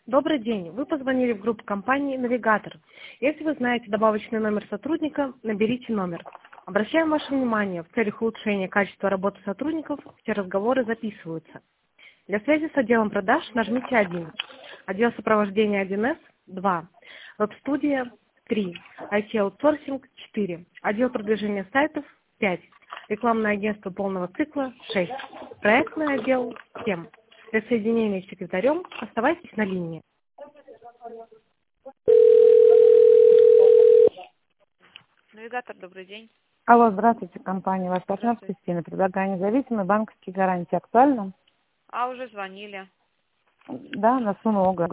Добрый день. Вы позвонили в группу компании «Навигатор». Если вы знаете добавочный номер сотрудника, наберите номер. Обращаем ваше внимание, в целях улучшения качества работы сотрудников все разговоры записываются. Для связи с отделом продаж нажмите 1. Отдел сопровождения 1С – 2. Веб-студия – 3. IT-аутсорсинг – 4. Отдел продвижения сайтов – 5. Рекламное агентство полного цикла – 6. Проектный отдел – 7. Для соединения с секретарем оставайтесь на линии. Навигатор, добрый день. Алло, здравствуйте, компания «Ваш партнер» Здравствуйте. Кристина. Предлагаю независимые банковские гарантии. Актуально? А, уже звонили. Да, на сумму